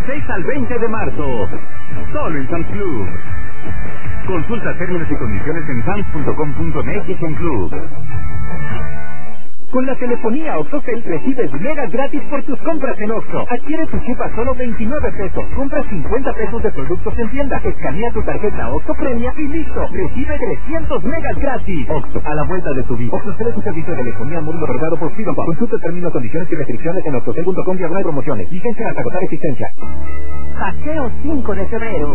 6 al 20 de marzo. Solo en Sam's Club. Consulta términos y condiciones en sams.com.mx en Club. Con la telefonía OXXOCEL recibes megas gratis por tus compras en OXXO. Adquiere tu chip a solo 29 pesos. Compra 50 pesos de productos en tienda. Escanea tu tarjeta OXXO Premia y listo. Recibe 300 megas gratis. OXXO, a la vuelta de tu vida. OXXOCEL es un servicio de telefonía móvil otorgado por Fiberpop. Consulta términos, condiciones y restricciones en oxxocel.com/promociones. Vigencia hasta agotar existencia. Paseo 5 de febrero.